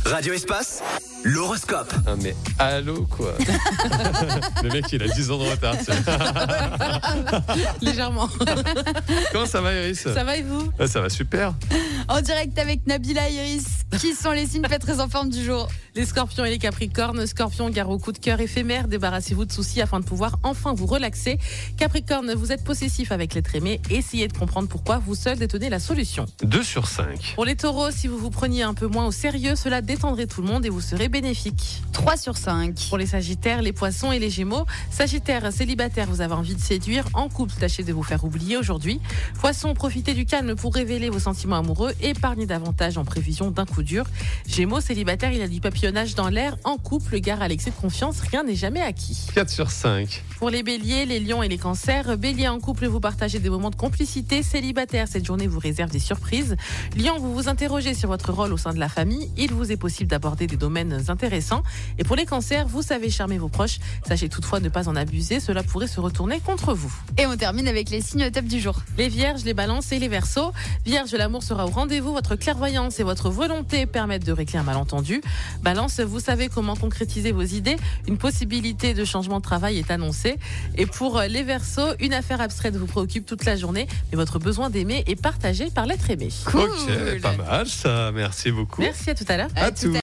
Radio Espace, l'horoscope. Ah mais allô quoi. Le mec il a 10 ans de retard. Légèrement. Comment ça va Iris? Ça va et vous? Ça va super. En direct avec Nabila et Iris. Qui sont les signes pas très en forme du jour? Les scorpions et les capricornes. Scorpion, gare au coup de cœur éphémère. Débarrassez-vous de soucis afin de pouvoir enfin vous relaxer. Capricorne, vous êtes possessif avec l'être aimé. Essayez de comprendre pourquoi vous seul détenez la solution. 2 sur 5. Pour les taureaux, si vous vous preniez un peu moins au sérieux, cela détendrait tout le monde et vous serez bénéfique. 3 sur 5. Pour les sagittaires, les poissons et les gémeaux. Sagittaire, célibataire, vous avez envie de séduire. En couple, tâchez de vous faire oublier aujourd'hui. Poissons, profitez du calme pour révéler vos sentiments amoureux. Épargnez davantage en prévision d'un coup dur. Gémeaux, célibataire, il y a du papillonnage dans l'air. En couple, gare à l'excès de confiance, rien n'est jamais acquis. 4 sur 5. Pour les béliers, les lions et les cancers. Bélier, en couple, vous partagez des moments de complicité. Célibataire, cette journée vous réserve des surprises. Lion, vous vous interrogez sur votre rôle au sein de la famille. Il vous est possible d'aborder des domaines intéressants. Et pour les cancers, vous savez charmer vos proches. Sachez toutefois ne pas en abuser, cela pourrait se retourner contre vous. Et on termine avec les signes top du jour. Les vierges, les balances et les verseaux. Vierge, l'amour sera au rendez-vous. Votre clairvoyance et votre volonté permettent de régler un malentendu. Balance, vous savez comment concrétiser vos idées. Une possibilité de changement de travail est annoncée. Et pour les verseaux, une affaire abstraite vous préoccupe toute la journée, mais votre besoin d'aimer est partagé par l'être aimé. Cool. Ok, pas mal ça. Merci beaucoup. Merci, à tout à l'heure. À tout.